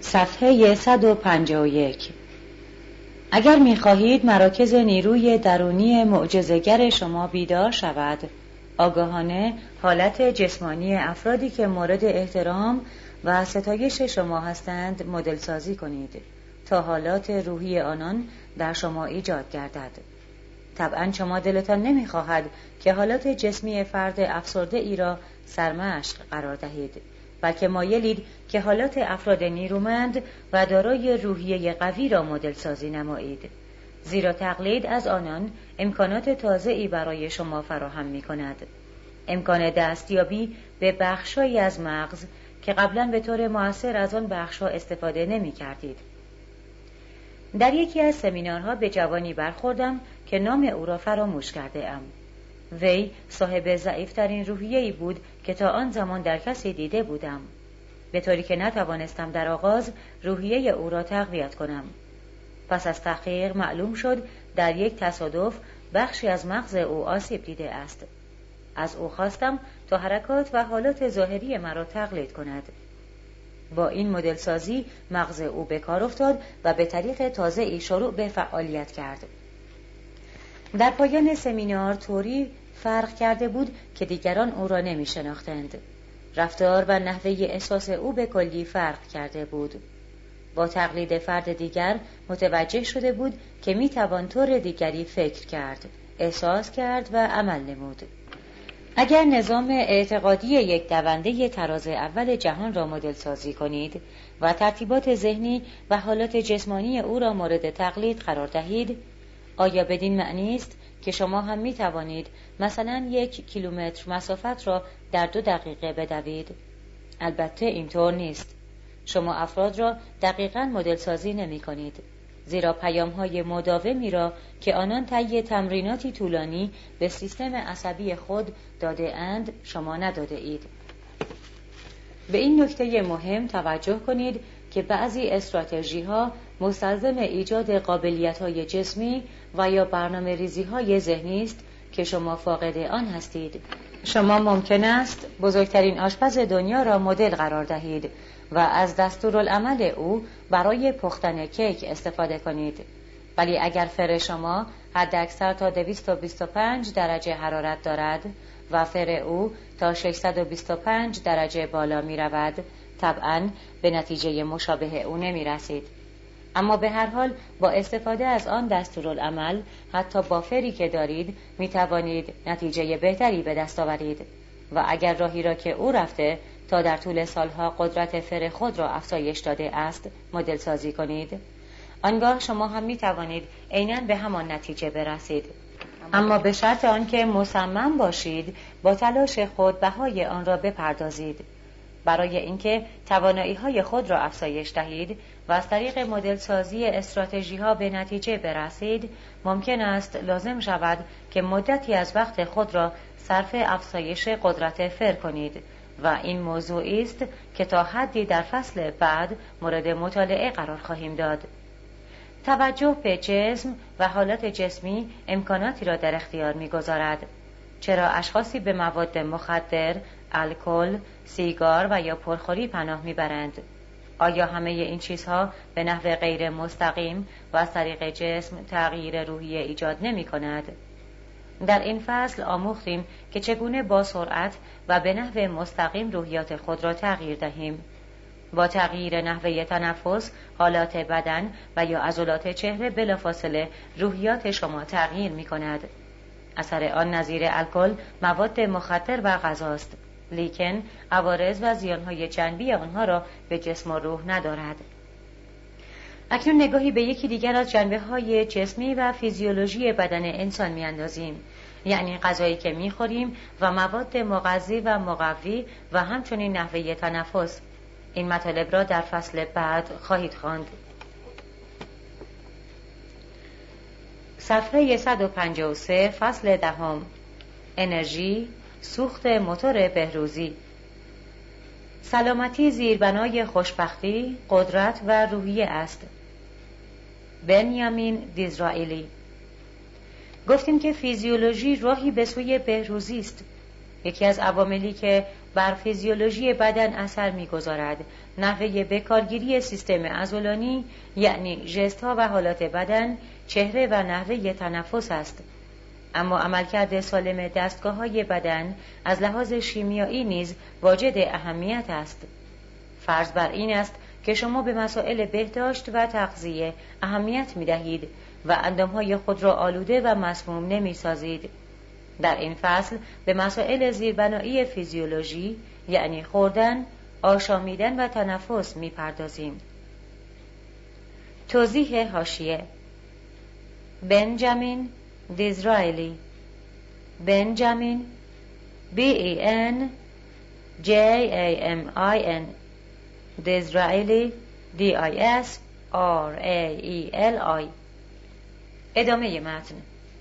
صفحه 151. اگر می‌خواهید مراکز نیروی درونی معجزه‌گر شما بیدار شود، آگاهانه حالت جسمانی افرادی که مورد احترام و ستایش شما هستند مدل سازی کنید تا حالات روحی آنان در شما ایجاد گردد. طبعا شما دلتان نمی‌خواهد که حالات جسمی فرد افسرده ای را سرمشق قرار دهید، بلکه مایلید که حالات افراد نیرومند و دارای روحیه قوی را مدل سازی نمایید، زیرا تقلید از آنان امکانات تازه‌ای برای شما فراهم می‌کند. امکان دستیابی به بخشایی از مغز که قبلاً به طور مؤثر از آن بخش‌ها استفاده نمی‌کردید. در یکی از سمینارها به جوانی برخوردم که نام او را فراموش کرده ام. وی صاحب ضعیفترین روحیه‌ای بود که تا آن زمان در کسی دیده بودم، به طوری که نتوانستم در آغاز روحیه او را تقویت کنم. پس از تحقیق معلوم شد در یک تصادف بخشی از مغز او آسیب دیده است. از او خواستم تا حرکات و حالات ظاهری مرا تقلید کند. با این مدل سازی مغز او به کار افتاد و به طریق تازه‌ای شروع به فعالیت کرد. در پایان سمینار طوری فرق کرده بود که دیگران او را نمی شناختند. رفتار و نحوه احساس او به کلی فرق کرده بود. با تقلید فرد دیگر متوجه شده بود که می توان طور دیگری فکر کرد، احساس کرد و عمل نمود. اگر نظام اعتقادی یک دونده تراز اول جهان را مدل سازی کنید و ترتیبات ذهنی و حالات جسمانی او را مورد تقلید قرار دهید، آیا بدین معنی است که شما هم می توانید مثلا 1 کیلومتر مسافت را در 2 دقیقه بدوید؟ البته اینطور نیست. شما افراد را دقیقاً مدل سازی نمی کنید، زیرا پیام‌های مداومی را که آنان طی تمریناتی طولانی به سیستم عصبی خود داده اند شما نداده اید. به این نکته مهم توجه کنید که بعضی استراتژی‌ها مستلزم ایجاد قابلیت‌های جسمی و یا برنامه‌ریزی‌های ذهنی است که شما فاقد آن هستید. شما ممکن است بزرگترین آشپز دنیا را مدل قرار دهید و از دستورالعمل او برای پختن کیک استفاده کنید، ولی اگر فر شما حداکثر تا 225 درجه حرارت دارد و فر او تا 625 درجه بالا می رود، طبعاً به نتیجه مشابه او نمی رسید. اما به هر حال با استفاده از آن دستورالعمل حتی با فری که دارید می توانید نتیجه بهتری به دست آورید و اگر راهی را که او رفته تا در طول سالها قدرت فر خود را افزایش داده است مدل سازی کنید، آنگاه شما هم می توانید عیناً به همان نتیجه برسید، اما به شرط آنکه مصمم باشید با تلاش خود بهای آن را بپردازید. برای اینکه توانایی‌های خود را افزایش دهید و از طریق مدل سازی استراتژی‌ها به نتیجه برسید، ممکن است لازم شود که مدتی از وقت خود را صرف افزایش قدرت فر کنید و این موضوعی است که تا حدی در فصل بعد مورد مطالعه قرار خواهیم داد. توجه به جسم و حالات جسمی امکاناتی را در اختیار می‌گذارد. چرا اشخاصی به مواد مخدر، الکل، سیگار و یا پرخوری پناه می‌برند؟ آیا همه این چیزها به نحو غیر مستقیم و از طریق جسم تغییر روحی ایجاد نمی‌کند؟ در این فصل آموختیم که چگونه با سرعت و به نحو مستقیم روحیات خود را تغییر دهیم. با تغییر نحوه تنفس، حالات بدن و یا عضلات چهره بلافاصله روحیات شما تغییر می‌کند. اثر آن نظیر الکل، مواد مخدر و غذاست، لیکن عوارض و زیانهای جانبی آنها را به جسم و روح ندارد. اکنون نگاهی به یکی دیگر از جنبه‌های جسمی و فیزیولوژی بدن انسان می‌اندازیم، یعنی غذایی که می‌خوریم و مواد مغذی و مقوی و همچنین نحوه تنفس. این مطالب را در فصل بعد خواهید خواند. صفحه 153 فصل 10. انرژی، سوخت موتور بهروزی. سلامتی زیربنای خوشبختی، قدرت و روحیه است. بنیامین دیزرائیلی. گفتیم که فیزیولوژی راهی به سوی بهروزی است. یکی از عواملی که بر فیزیولوژی بدن اثر می‌گذارد. نحوه بکارگیری سیستم عضلانی یعنی ژست‌ها و حالات بدن، چهره و نحوه تنفس است. اما عملکرد سالم دستگاه‌های بدن از لحاظ شیمیایی نیز واجد اهمیت است. فرض بر این است که شما به مسائل بهداشت و تغذیه اهمیت می‌دهید و اندام‌های خود را آلوده و مسموم نمی‌سازید. در این فصل به مسائل زیربنایی فیزیولوژی یعنی خوردن، آشامیدن و تنفس می‌پردازیم. توضیح حاشیه: بنجامین دیزرائیلی، بنجامین BENJAMIN، دیزرائیلی DISRAELI. ادامه متن.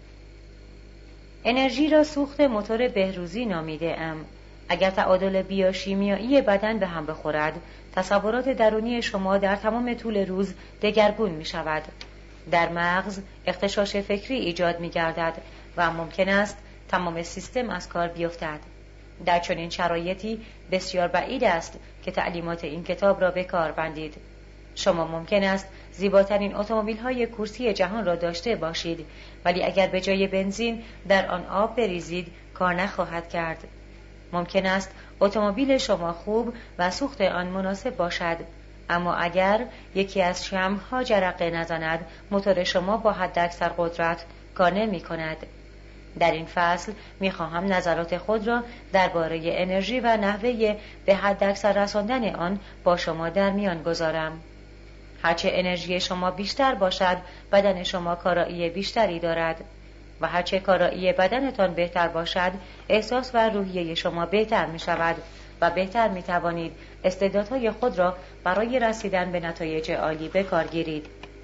انرژی را سوخت موتور بهروزی نامیده ام. اگر تعادل بیوشیمیایی بدن به هم بخورد، تصورات درونی شما در تمام طول روز دگرگون می شود. در مغز اغتشاش فکری ایجاد می گردد و ممکن است تمام سیستم از کار بیفتد. در چنین شرایطی بسیار بعید است که تعلیمات این کتاب را به کار بندید. شما ممکن است زیباترین اتومبیل‌های کورسی جهان را داشته باشید، ولی اگر به جای بنزین در آن آب بریزید کار نخواهد کرد. ممکن است اتومبیل شما خوب و سوخت آن مناسب باشد، اما اگر یکی از شمع‌ها جرقه نزند موتور شما با حداکثر قدرت کار نمی‌کند. در این فصل می‌خواهم نظرات خود را درباره انرژی و نحوه به حداکثر رساندن آن با شما در میان گذارم. هرچه انرژی شما بیشتر باشد، بدن شما کارایی بیشتری دارد و هرچه کارایی بدنتان بهتر باشد، احساس و روحیه شما بهتر می شود و بهتر می توانید استعدادهای خود را برای رسیدن به نتایج عالی به کار گیرید.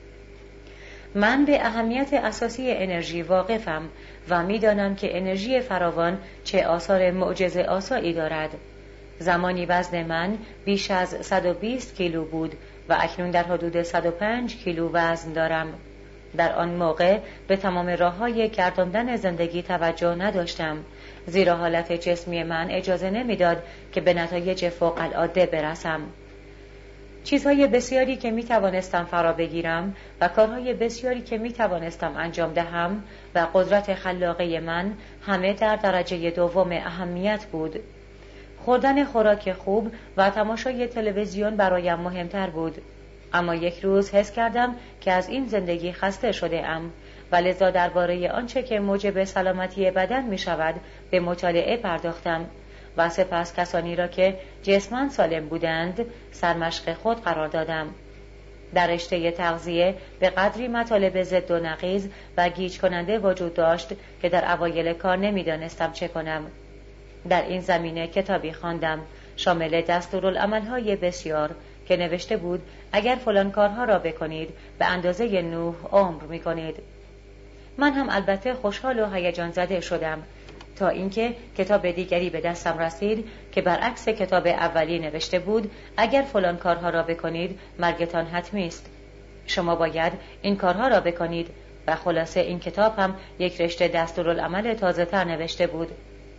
من به اهمیت اساسی انرژی واقفم و می دانم که انرژی فراوان چه آثار معجزه آسایی دارد. زمانی وزن من بیش از 120 کیلو بود و اکنون در حدود 105 کیلو وزن دارم. در آن موقع به تمام راه‌های گرداندن زندگی توجه نداشتم، زیرا حالت جسمی من اجازه نمیداد که به نتایج فوق العاده برسم. چیزهای بسیاری که می توانستم فرا بگیرم و کارهای بسیاری که می توانستم انجام دهم و قدرت خلاقه من همه در درجه دوم اهمیت بود. خوردن خوراک خوب و تماشای تلویزیون برایم مهمتر بود. اما یک روز حس کردم که از این زندگی خسته شده ام و لذا درباره آنچه که موجب سلامتی بدن می شود به مطالعه پرداختم و سپس کسانی را که جسماً سالم بودند سرمشق خود قرار دادم. در رشته تغذیه به قدری مطالب ضد و نقیض و گیج کننده وجود داشت که در اوایل کار نمیدانستم چه کنم. در این زمینه کتابی خواندم شامل دستورالعمل‌های بسیار که نوشته بود اگر فلان کارها را بکنید به اندازه نوح عمر می‌کنید. من هم البته خوشحال و هیجان زده شدم تا اینکه کتاب دیگری به دستم رسید که برعکس کتاب اولی نوشته بود اگر فلان کارها را بکنید مرگتان حتمی است. شما باید این کارها را بکنید و خلاصه این کتاب هم یک رشته دستورالعمل تازه‌تر نوشته بود.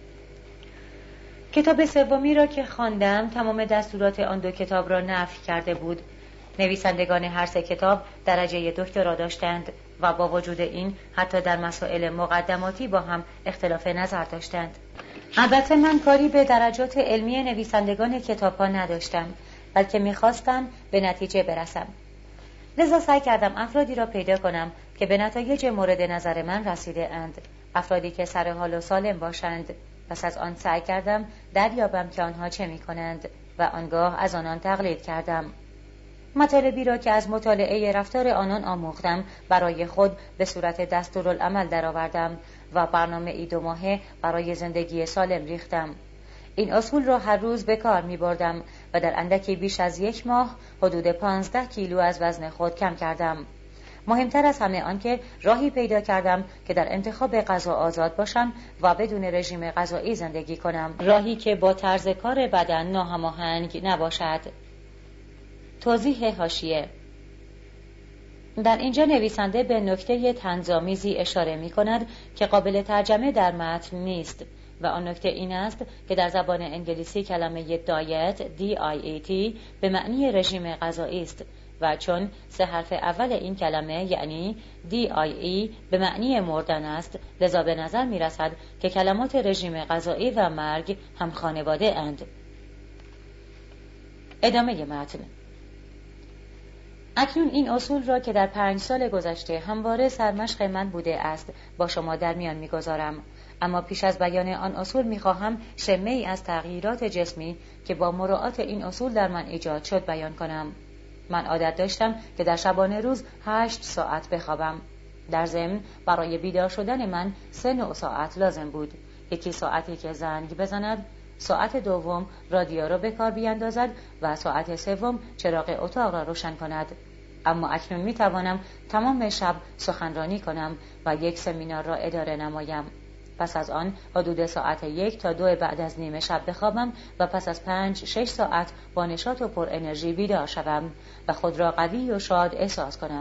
کتاب سومی را که خواندم تمام دستورات آن دو کتاب را نفی کرده بود. نویسندگان هر سه کتاب درجه دکترا داشتند و با وجود این حتی در مسائل مقدماتی با هم اختلاف نظر داشتند. البته من کاری به درجات علمی نویسندگان کتاب‌ها نداشتم، بلکه می‌خواستم به نتیجه برسم. لذا سعی کردم افرادی را پیدا کنم که به نتایج مورد نظر من رسیده اند، افرادی که سر حال و سالم باشند. پس از آن سعی کردم دریابم که آنها چه می‌کنند و آنگاه از آنان تقلید کردم. مطالبی را که از مطالعه رفتار آنان آموختم برای خود به صورت دستورالعمل درآوردم و برنامه‌ای 2 ماهه برای زندگی سالم ریختم. این اصول را هر روز به کار می‌بردم و در اندکی بیش از 1 ماه حدود 15 کیلو از وزن خود کم کردم. مهمتر از همه آن که راهی پیدا کردم که در انتخاب غذا آزاد باشم و بدون رژیم غذایی زندگی کنم، راهی که با طرز کار بدن ناهماهنگ نباشد. توضیح حاشیه: در اینجا نویسنده به نکته طنزآمیزی اشاره می کند که قابل ترجمه در متن نیست و آن نکته این است که در زبان انگلیسی کلمه دایت DIET به معنی رژیم غذایی است و چون سه حرف اول این کلمه یعنی DIE به معنی مردن است، لذا به نظر می رسد که کلمات رژیم غذایی و مرگ هم خانواده اند. ادامه متن. اکنون این اصول را که در 5 سال گذشته همواره سرمشق من بوده است با شما در میان میگذارم، اما پیش از بیان آن اصول میخواهم شمه ای از تغییرات جسمی که با مراعات این اصول در من ایجاد شد بیان کنم. من عادت داشتم که در شبانه روز 8 ساعت بخوابم. در ضمن برای بیدار شدن من 3 نوع ساعت لازم بود. یکی ساعتی که زنگ بزند، ساعت دوم رادیو را به کار بیاندازد و ساعت سوم چراغ اتاق را روشن کند. اما اکنون می توانم تمام شب سخنرانی کنم و یک سمینار را اداره نمایم. پس از آن حدود ساعت 1 تا 2 بعد از نیم شب بخوابم و پس از 5-6 ساعت با نشاط و پر انرژی بیدار شوم و خود را قوی و شاد احساس کنم.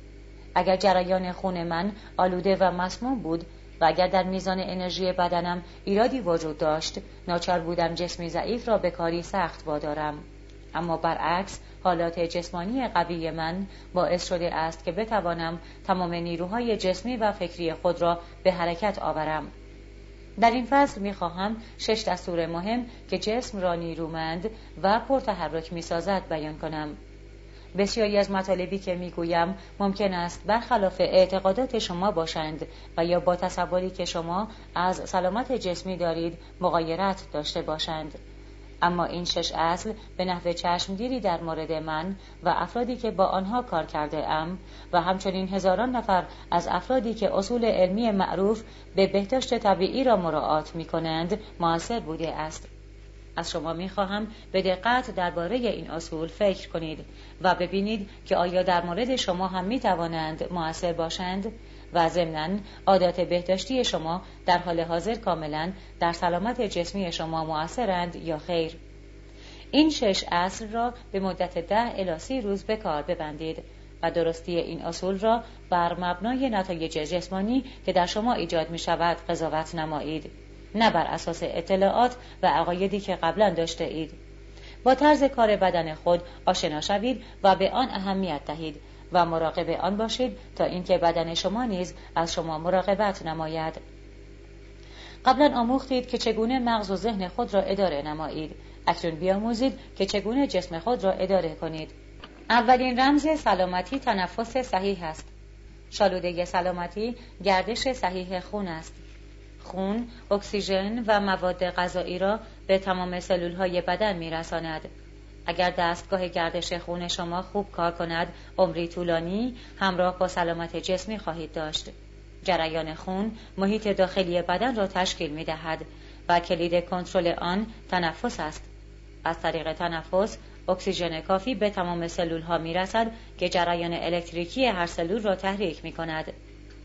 اگر جریان خون من آلوده و مسموم بود و اگر در میزان انرژی بدنم ایرادی وجود داشت، ناچار بودم جسمی ضعیف را به کاری سخت وادارم. اما برعکس حالات جسمانی قوی من باعث شده است که بتوانم تمام نیروهای جسمی و فکری خود را به حرکت آورم. در این فصل می‌خواهم 6 دستور مهم که جسم را نیرومند و پرتحرک می‌سازد بیان کنم. بسیاری از مطالبی که میگویم ممکن است برخلاف اعتقادات شما باشند و یا با تصوری که شما از سلامت جسمی دارید مغایرت داشته باشند. اما این 6 اصل به نحو چشمگیری در مورد من و افرادی که با آنها کار کرده ام و همچنین هزاران نفر از افرادی که اصول علمی معروف به بهداشت طبیعی را مراعات می کنند مؤثر بوده است. از شما می خواهم به دقت درباره این اصول فکر کنید و ببینید که آیا در مورد شما هم می توانند مؤثر باشند و ضمناً عادات بهداشتی شما در حال حاضر کاملاً در سلامت جسمی شما مؤثرند یا خیر. این 6 اصل را به مدت 10 الی 30 روز به کار ببندید و درستی این اصول را بر مبنای نتایج جسمانی که در شما ایجاد می شود قضاوت نمایید، نه بر اساس اطلاعات و عقایدی که قبلا داشته اید. با طرز کار بدن خود آشنا شوید و به آن اهمیت دهید و مراقب آن باشید تا اینکه بدن شما نیز از شما مراقبت نماید. قبلا آموختید که چگونه مغز و ذهن خود را اداره نمایید. اکنون بیاموزید که چگونه جسم خود را اداره کنید. اولین رمز سلامتی تنفس صحیح است. شالوده سلامتی گردش صحیح خون است. خون، اکسیژن و مواد غذایی را به تمام سلولهای بدن می‌رساند. اگر دستگاه گردش خون شما خوب کار کند، عمری طولانی همراه با سلامت جسمی خواهید داشت. جریان خون محیط داخلی بدن را تشکیل می‌دهد و کلید کنترل آن تنفس است. از طریق تنفس اکسیژن کافی به تمام سلولها می‌رسد که جریان الکتریکی هر سلول را تحریک می‌کند.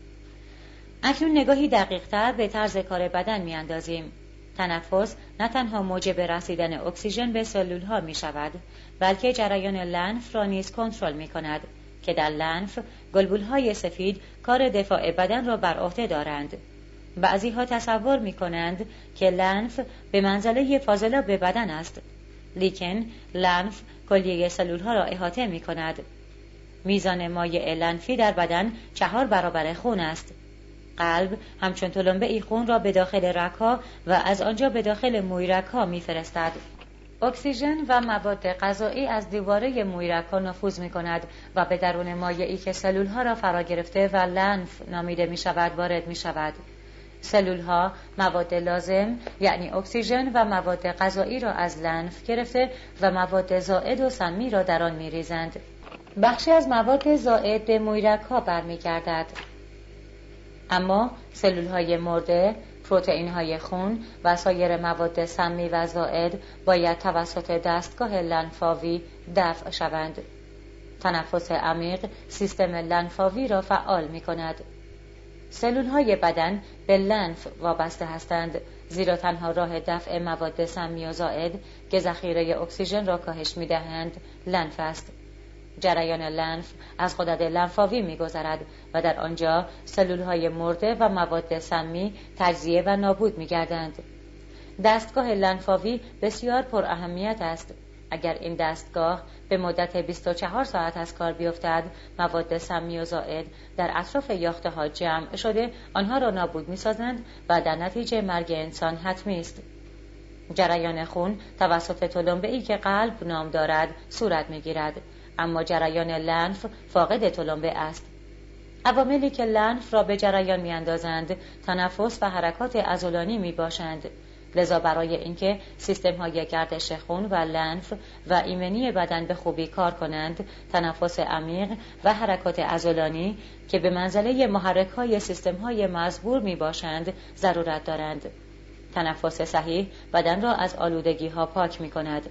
اکنون نگاهی دقیق‌تر به طرز کار بدن می‌اندازیم. تنفس نه تنها موجب رسیدن اکسیژن به سلول‌ها می‌شود، بلکه جریان لنف را نیز کنترل می‌کند که در لنف گلبول‌های سفید کار دفاع بدن را بر عهده دارند. بعضی‌ها تصور می‌کنند که لنف به منزله فاضلاب بدن است، لیکن لنف کلیه سلول‌ها را احاطه می‌کند. میزان مایع لنفی در بدن 4 برابر خون است. قلب همچون تلمبه‌ای خون را به داخل رگ‌ها و از آنجا به داخل مویرگ‌ها می‌فرستد. اکسیژن و مواد غذایی از دیواره مویرگ‌ها نفوذ می‌کند و به درون مایعی که سلول‌ها را فرا گرفته و لنف نامیده می‌شود وارد می‌شود. سلول‌ها مواد لازم یعنی اکسیژن و مواد غذایی را از لنف گرفته و مواد زائد و سمی را در آن می‌ریزند. بخشی از مواد زائد به مویرگ‌ها برمیگردد. اما سلول‌های مرده، پروتئین‌های خون و سایر مواد سمی و زائد باید توسط دستگاه لنفاوی دفع شوند. تنفس عمیق سیستم لنفاوی را فعال می‌کند. سلول‌های بدن به لنف وابسته هستند، زیرا تنها راه دفع مواد سمی و زائد که ذخیره اکسیژن را کاهش می‌دهند لنف است. جریان لنف از غدد لنفاوی می‌گذرد و در آنجا سلول‌های مرده و مواد سمی تجزیه و نابود می‌گردند. دستگاه لنفاوی بسیار پر اهمیت است. اگر این دستگاه به مدت 24 ساعت از کار بیفتد، مواد سمی و زائد در اطراف یافته‌ها جمع شده آنها را نابود می‌سازند و در نتیجه مرگ انسان حتمی است. جریان خون توسط تلمبه‌ای که قلب نام دارد صورت می‌گیرد، اما جریان لنف فاقد تلمبه است. عواملی که لنف را به جریان می‌اندازند تنفس و حرکات عضلانی می‌باشند. لذا برای اینکه سیستم‌های گردش خون و لنف و ایمنی بدن به خوبی کار کنند، تنفس عمیق و حرکات عضلانی که به منزله محرک‌های سیستم‌های مزبور می‌باشند ضرورت دارند. تنفس صحیح بدن را از آلودگی‌ها پاک می‌کند.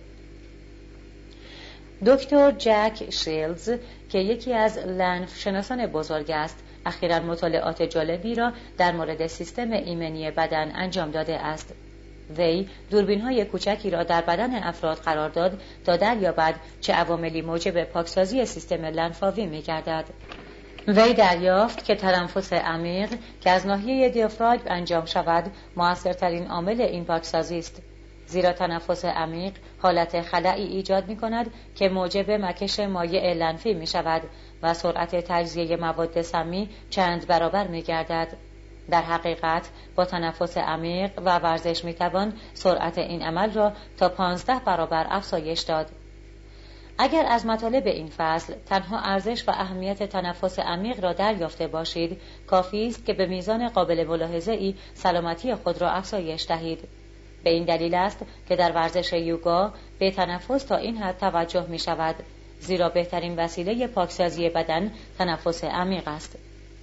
دکتر جک شیلدز که یکی از لنف شناسان بزرگ است، اخیراً مطالعات جالبی را در مورد سیستم ایمنی بدن انجام داده است. وی دوربین‌های کوچکی را در بدن افراد قرار داد تا دریابد چه عواملی موجب پاکسازی سیستم لنفاوی می‌گردد. وی دریافت که تنفس عمیق که از ناحیه دیافراگم انجام شود مؤثرترین عامل این پاکسازی است، زیرا تنفس عمیق حالت خلأی ایجاد می‌کند که موجب مکش مایع لنفی می‌شود و سرعت تجزیه مواد سمی چند برابر می‌گردد. در حقیقت با تنفس عمیق و ورزش می‌توان سرعت این عمل را تا 15 برابر افزایش داد. اگر از مطالب این فصل تنها ارزش و اهمیت تنفس عمیق را دریافته باشید، کافی است که به میزان قابل ملاحظه‌ای سلامتی خود را افزایش دهید. به این دلیل است که در ورزش یوگا به تنفس تا این حد توجه می شود، زیرا بهترین وسیله پاکسازی بدن تنفس عمیق است.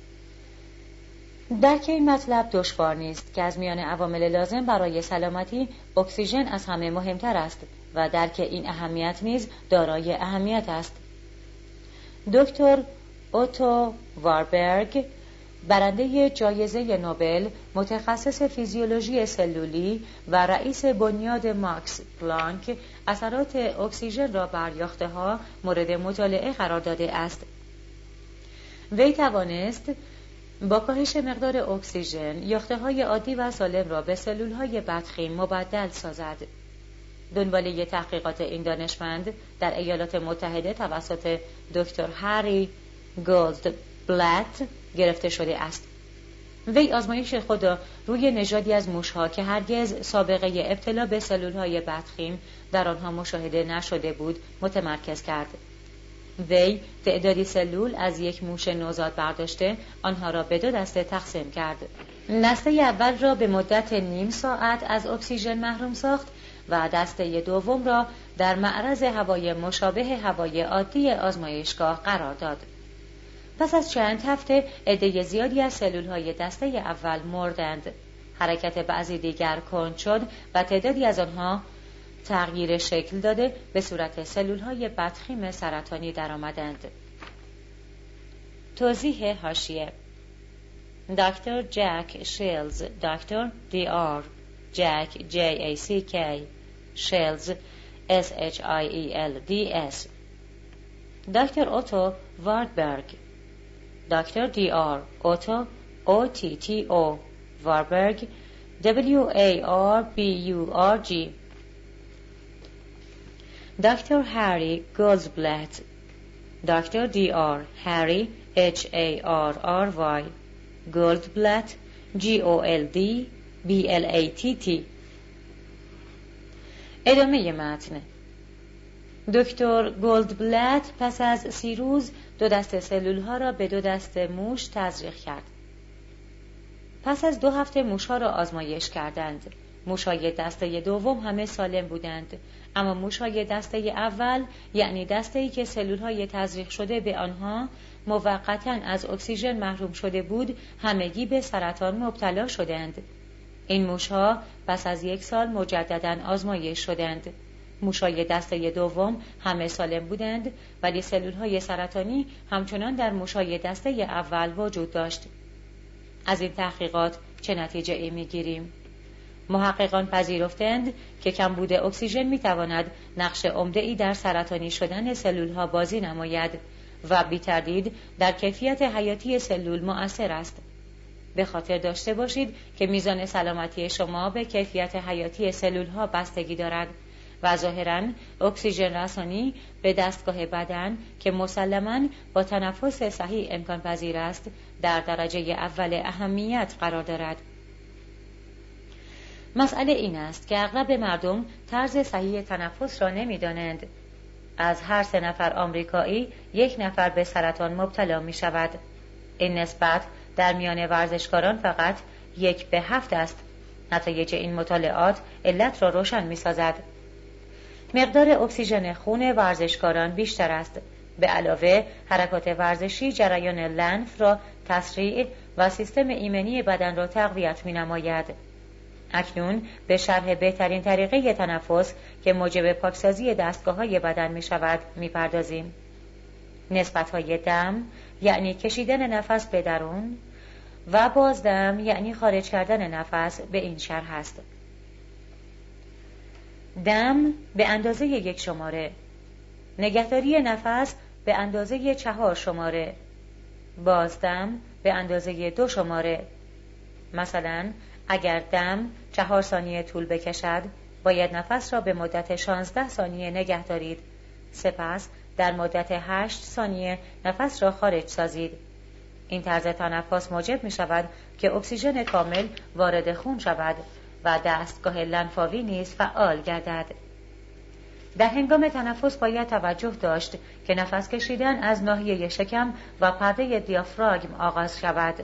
درک این مطلب دشوار نیست که از میان عوامل لازم برای سلامتی اکسیژن از همه مهمتر است و درک این اهمیت نیز دارای اهمیت است. دکتر اوتو واربرگ، برنده جایزه نوبل، متخصص فیزیولوژی سلولی و رئیس بنیاد ماکس پلانک، اثرات اکسیژن را بر یافته‌ها مورد مطالعه قرار داده است. وی توانست با کاهش مقدار اکسیژن یافته‌های عادی و سالم را به سلول‌های بدخیم مبدل سازد. دنباله تحقیقات این دانشمند در ایالات متحده توسط دکتر هری گولدبلت گرفته شده است. وی آزمایش خود را روی نژادی از موشها که هرگز سابقه ابتلا به سلول‌های بدخیم در آنها مشاهده نشده بود متمرکز کرد. وی تعدادی سلول از یک موش نوزاد برداشته آنها را به 2 دسته تقسیم کرد. دسته اول را به مدت نیم ساعت از اکسیژن محروم ساخت و دسته دوم را در معرض هوای مشابه هوای عادی آزمایشگاه قرار داد. پس از چند هفته عده زیادی از سلول‌های دسته اول مردند. حرکت بعضی دیگر کند شد و تعدادی از آنها تغییر شکل داده به صورت سلول‌های بدخیم سرطانی درآمدند. توضیح حاشیه: دکتر جک شیلدز، دکتر DR جک JACK، شیلدز SHIELDS، دکتر اوتو واربرگ، دکتر DR اوتو OTTO، واربرگ WARBURG، دکتر هری گولدبلت، دکتر DR هری HARRY، گولدبلت GOLDBLATT. ادامه متن. دکتر گولدبلت پس از 30 روز 2 دسته سلول‌ها را به 2 دسته موش تزریق کرد. پس از 2 هفته موش‌ها را آزمایش کردند. موش‌های دسته دوم همه سالم بودند، اما موش‌های دسته اول، یعنی دسته‌ای که سلول‌های تزریق شده به آنها موقتاً از اکسیژن محروم شده بود، همگی به سرطان مبتلا شدند. این موش‌ها پس از 1 سال مجدداً آزمایش شدند. موش‌های دسته دوم همه سالم بودند، ولی سلول‌های سرطانی همچنان در موش‌های دسته اول وجود داشت. از این تحقیقات چه نتیجه‌ای می‌گیریم؟ محققان پذیرفتند که کمبود اکسیژن می‌تواند نقش عمده‌ای در سرطانی شدن سلول‌ها بازی نماید و بی تردید در کیفیت حیاتی سلول مؤثر است. به خاطر داشته باشید که میزان سلامتی شما به کیفیت حیاتی سلول‌ها بستگی دارد و ظاهراً اکسیژن رسانی به دستگاه بدن که مسلماً با تنفس صحیح امکان پذیر است در درجه اول اهمیت قرار دارد. مسئله این است که اغلب مردم طرز صحیح تنفس را نمی‌دانند. از هر 3 نفر آمریکایی 1 نفر به سرطان مبتلا می شود. این نسبت در میان ورزشکاران فقط 1 به 7 است. نتایج این مطالعات علت را روشن می سازد. مقدار اکسیژن خون ورزشکاران بیشتر است. به علاوه حرکات ورزشی جریان لنف را تسریع و سیستم ایمنی بدن را تقویت می نماید. اکنون به شرح بهترین طریقه تنفس که موجب پاکسازی دستگاه‌های بدن می شود می پردازیم. نسبت‌های دم یعنی کشیدن نفس به درون و بازدم یعنی خارج کردن نفس به این شرح است. دم به اندازه 1 شماره، نگهداری نفس به اندازه 4 شماره، بازدم به اندازه 2 شماره. مثلا اگر دم 4 ثانیه طول بکشد، باید نفس را به مدت 16 ثانیه نگه دارید. سپس در مدت 8 ثانیه نفس را خارج سازید. این طرز تنفس موجب می شود که اکسیژن کامل وارد خون شود و دستگاه لنفاوی نیز فعال گردد. در هنگام تنفس باید توجه داشت که نفس کشیدن از ناحیه شکم و پرده دیافراگم آغاز شود.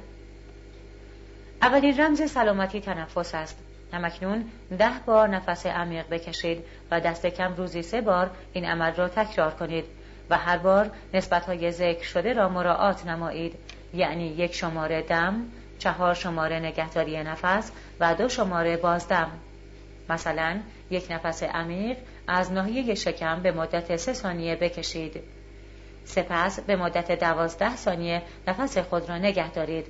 اولین رمز سلامتی تنفس است. همکنون 10 بار نفس عمیق بکشید و دست کم روزی 3 بار این عمل را تکرار کنید و هر بار نسبت‌های ذکر شده را مراعات نمایید، یعنی 1 شماره دم، 4 شماره نگهداری نفس و 2 شماره بازدم. مثلا 1 نفس عمیق از ناحیه شکم به مدت 3 ثانیه بکشید. سپس به مدت 12 ثانیه نفس خود را نگه دارید.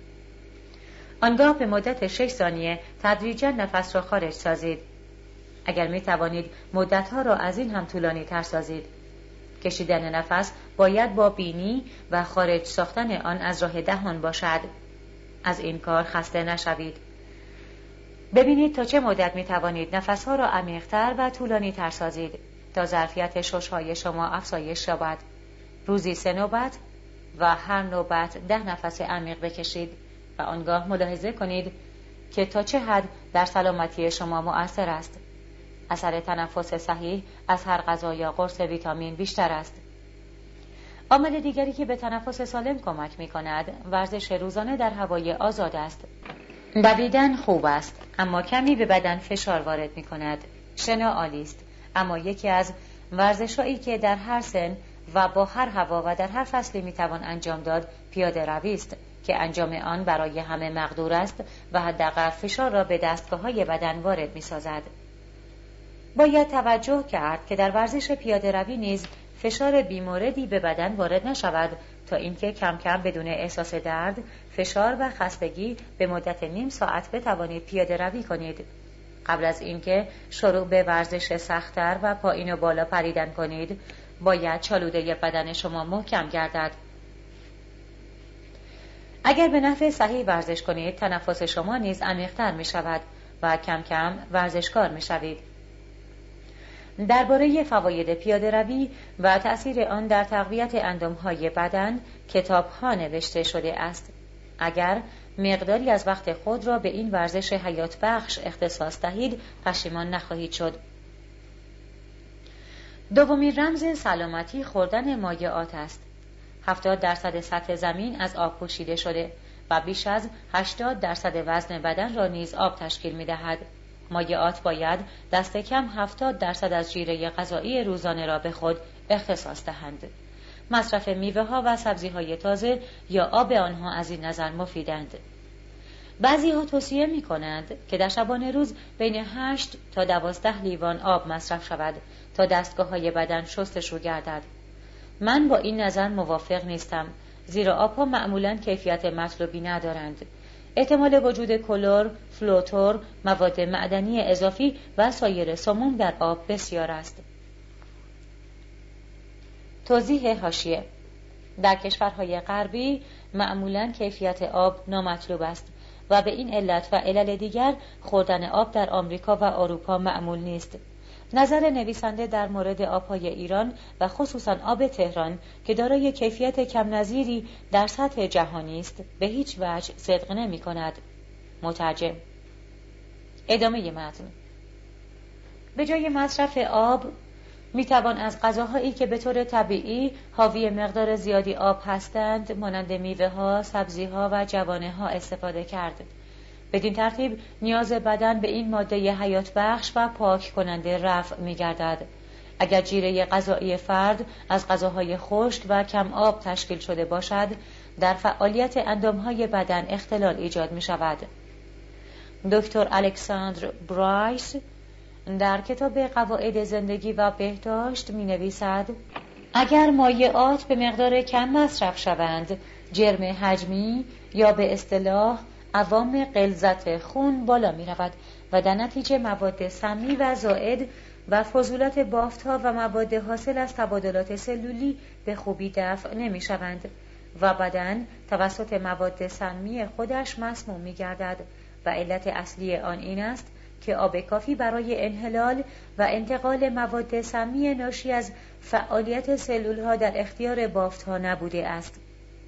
آنگاه به مدت 6 ثانیه تدریجاً نفس را خارج سازید. اگر می توانید مدتها را از این هم طولانی تر سازید. کشیدن نفس باید با بینی و خارج ساختن آن از راه دهان باشد. از این کار خسته نشوید. ببینید تا چه مدت می توانید نفسها را عمیق‌تر و طولانی تر سازید تا ظرفیت شش‌های شما افزایش یابد. روزی 3 نوبت و هر نوبت 10 نفس عمیق بکشید و آنگاه ملاحظه کنید که تا چه حد در سلامتی شما مؤثر است. اثر تنفس صحیح از هر غذا یا قرص ویتامین بیشتر است. عامل دیگری که به تنفس سالم کمک می کند ورزش روزانه در هوای آزاد است. دویدن خوب است اما کمی به بدن فشار وارد می کند. شنا عالی است اما یکی از ورزش‌هایی که در هر سن و با هر هوا و در هر فصلی می توان انجام داد پیاده روی است که انجام آن برای همه مقدور است و حداقل فشار را به دستگاه‌های بدن وارد می سازد. باید توجه کرد که در ورزش پیاده روی نیز فشار بیموردی به بدن وارد نشود تا اینکه کم کم بدون احساس درد، فشار و خستگی به مدت نیم ساعت بتوانید پیاده روی کنید. قبل از اینکه شروع به ورزش سخت‌تر و پایین و بالا پریدن کنید، باید چالوده بدن شما محکم گردد. اگر به نحو صحیح ورزش کنید، تنفس شما نیز عمیق‌تر می شود و کم کم ورزشکار می شوید. درباره فواید پیاده روی و تأثیر آن در تقویت اندام‌های بدن کتاب‌ها نوشته شده است. اگر مقداری از وقت خود را به این ورزش حیات بخش اختصاص دهید، پشیمان نخواهید شد. دومین رمز سلامتی خوردن مایعات است. 70% سطح زمین از آب پوشیده شده و بیش از 80% وزن بدن را نیز آب تشکیل می دهد. مایعات باید دست کم 70% از جیره غذایی روزانه را به خود اختصاص دهند. مصرف میوه‌ها و سبزی‌های تازه یا آب آنها از این نظر مفیدند. بعضی‌ها توصیه می‌کنند که در شبانه روز بین 8 تا 12 لیوان آب مصرف شود تا دستگاه‌های بدن شستشو گردد. من با این نظر موافق نیستم، زیرا آب‌ها معمولاً کیفیت مطلوبی ندارند. احتمال وجود کلور، فلوتور، مواد معدنی اضافی و سایر سموم در آب بسیار است. توضیح حاشیه: در کشورهای غربی معمولاً کیفیت آب نامطلوب است و به این علت و علل دیگر خوردن آب در آمریکا و اروپا معمول نیست. نظر نویسنده در مورد آبهای ایران و خصوصا آب تهران که دارای کیفیت کم نظیری در سطح جهانی است به هیچ وجه صدق نمی کند. مترجم. ادامه متن. به جای مصرف آب میتوان از غذاهایی که به طور طبیعی حاوی مقدار زیادی آب هستند مانند میوه‌ها، سبزی‌ها و جوانه‌ها استفاده کرد. بدین ترتیب نیاز بدن به این ماده حیات بخش و پاک کننده رفع می‌گردد. اگر جیره غذایی فرد از غذاهای خشک و کم آب تشکیل شده باشد، در فعالیت اندام‌های بدن اختلال ایجاد می‌شود. دکتر الکساندر برایس در کتاب قواعد زندگی و بهداشت می‌نویسد: اگر مایعات به مقدار کم مصرف شوند، جرم حجمی یا به اصطلاح عوامل غلظت خون بالا می‌رود و در نتیجه مواد سمی و زائد و فضولات بافت‌ها و مواد حاصل از تبادلات سلولی به خوبی دفع نمی‌شوند و بدن توسط مواد سمی خودش مسموم می‌گردد و علت اصلی آن این است که آب کافی برای انحلال و انتقال مواد سمی ناشی از فعالیت سلول‌ها در اختیار بافت‌ها نبوده است.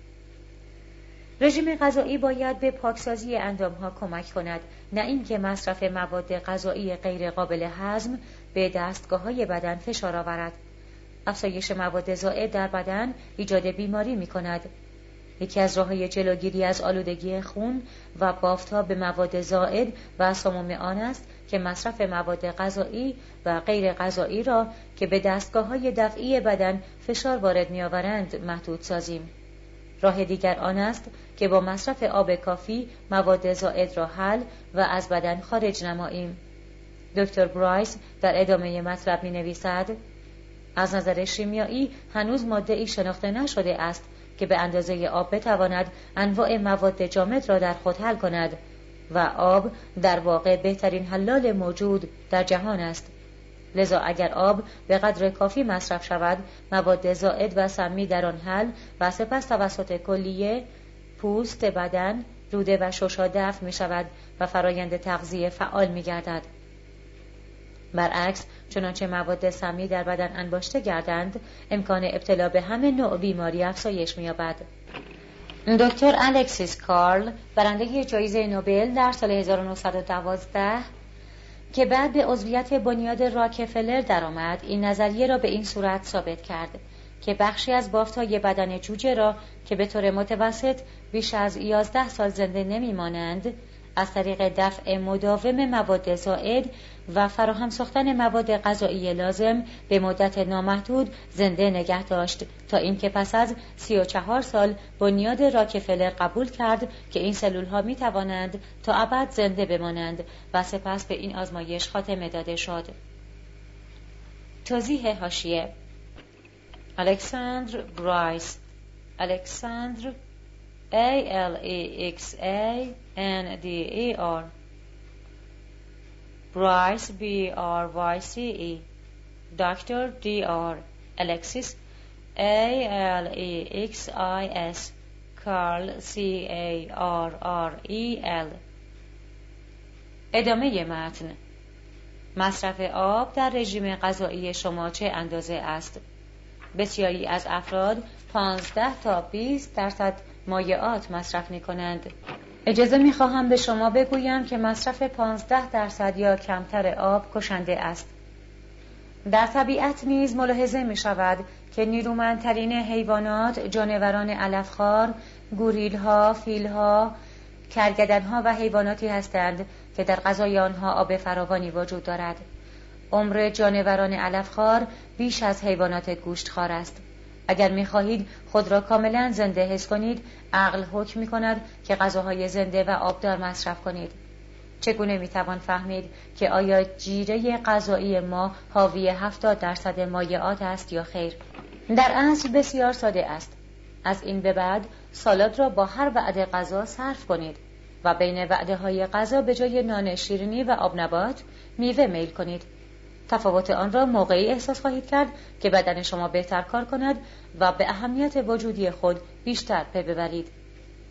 رژیم غذایی باید به پاکسازی اندام‌ها کمک کند، نه اینکه مصرف مواد غذایی غیر قابل هضم به دستگاه‌های بدن فشار آورد. افزایش مواد زائد در بدن ایجاد بیماری می‌کند. یکی از راه‌های جلوگیری از آلودگی خون و بافت‌ها به مواد زائد و سموم آن است که مصرف مواد غذایی و غیر غذایی را که به دستگاه‌های دفعی بدن فشار وارد می‌آورند محدود سازیم. راه دیگر آن است که با مصرف آب کافی مواد زائد را حل و از بدن خارج نماییم. دکتر برایس در ادامه مطلب می‌نویسد: از نظر شیمیایی هنوز ماده‌ای شناخته نشده است که به اندازه آب بتواند انواع مواد جامد را در خود حل کند و آب در واقع بهترین حلال موجود در جهان است. لذا اگر آب به قدر کافی مصرف شود، مواد زائد و سمی در آن حل و سپس توسط کلیه، پوست بدن، روده و ششها دفع می شود و فرایند تغذیه فعال می گردد. برعکس، چنانچه مواد سمی در بدن انباشته گردند، امکان ابتلا به همه نوع بیماری افزایش می‌یابد. دکتر الکسیس کارل، برنده جایزه نوبل در سال 1912 که بعد به عضویت بنیاد راکفلر درآمد، این نظریه را به این صورت ثابت کرد که بخشی از بافت‌های بدن جوجه را که به طور متوسط بیش از 11 سال زنده نمی‌مانند، از طریق دفع مداوم مواد زائد و فراهم ساختن مواد غذایی لازم به مدت نامحدود زنده نگه داشت تا اینکه پس از 34 سال بنیاد راکفلر قبول کرد که این سلول‌ها می‌توانند تا ابد زنده بمانند و سپس به این آزمایش خاتمه داده شد. توضیح حاشیه: الکساندر برایس، الکساندر ALEXANDER، Bryce BRYCE، Dr. DR Alexis ALEXIS، Carl CARREL. ادامه متن. مصرف آب در رژیم غذایی شما چه اندازه است؟ بسیاری از افراد 15 تا 20% مایعات مصرف می‌کنند. اجازه می‌خواهم به شما بگویم که مصرف 15% یا کمتر آب کشنده است. در طبیعت نیز ملاحظه می‌شود که نیرومندترین حیوانات، جانوران علفخوار، گوریل‌ها، فیل‌ها، کرگدن‌ها و حیواناتی هستند که در غذای آنها آب فراوانی وجود دارد. عمر جانوران علفخوار بیش از حیوانات گوشتخوار است. اگر می‌خواهید خود را کاملا زنده حس کنید، عقل حکم می‌کند که غذاهای زنده و آبدار مصرف کنید. چگونه می‌توان فهمید که آیا جیره غذایی ما حاوی 70% مایعات است یا خیر؟ در اصل بسیار ساده است. از این به بعد سالاد را با هر وعده غذا صرف کنید و بین وعده‌های غذا به جای نان شیرینی و آب نبات میوه میل کنید. تفاوت آن را موقعی احساس خواهید کرد که بدن شما بهتر کار کند و به اهمیت وجودی خود بیشتر پی ببرید.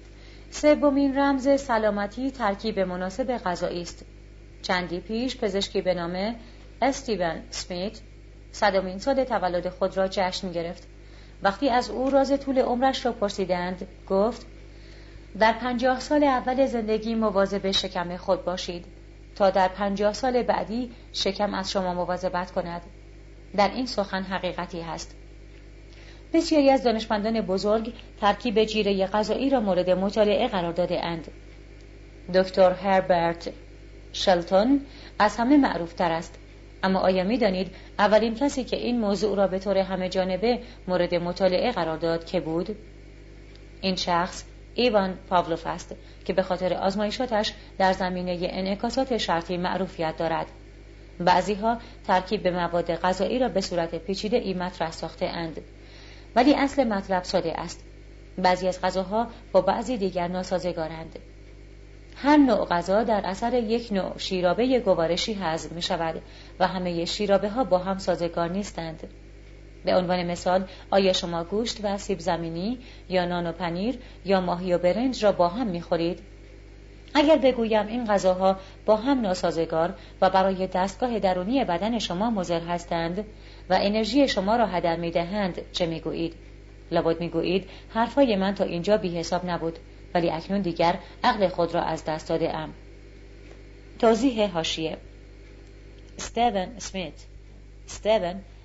سومین رمز سلامتی ترکیب مناسب غذایی است. چندی پیش پزشکی به نام استیون اسمیت 100مین سال تولد خود را جشن گرفت. وقتی از او راز طول عمرش را پرسیدند، گفت: در 50 سال اول زندگی مواظب شکم خود باشید تا در 50 سال بعدی شکم از شما مواظبت کند. در این سخن حقیقتی هست. بسیاری از دانشمندان بزرگ ترکیب جیره غذایی را مورد مطالعه قرار داده اند. دکتر هربرت شلتون از همه معروف تر است. اما آیا می دانید اولین کسی که این موضوع را به طور همه جانبه مورد مطالعه قرار داد که بود؟ این شخص ایوان پاولوف است که به خاطر آزمایشاتش در زمینه انعکاسات شرطی معروفیت دارد. بعضیها ترکیب مواد غذایی را به صورت پیچیده ای مطرح ساخته اند، ولی اصل مطلب ساده است. بعضی از غذاها با بعضی دیگر ناسازگارند. هر نوع غذا در اثر یک نوع شیرابه گوارشی هضم می شود و همه شیرابه ها با هم سازگار نیستند. به عنوان مثال، آیا شما گوشت و سیب زمینی یا نان و پنیر یا ماهی و برنج را با هم می خورید؟ اگر بگویم این غذاها با هم ناسازگار و برای دستگاه درونی بدن شما مضر هستند و انرژی شما را هدر می دهند، چه می گویید؟ لابد می گویید حرفای من تا اینجا بی حساب نبود، ولی اکنون دیگر عقل خود را از دست داده ام. توضیح حاشیه: استیون اسمیت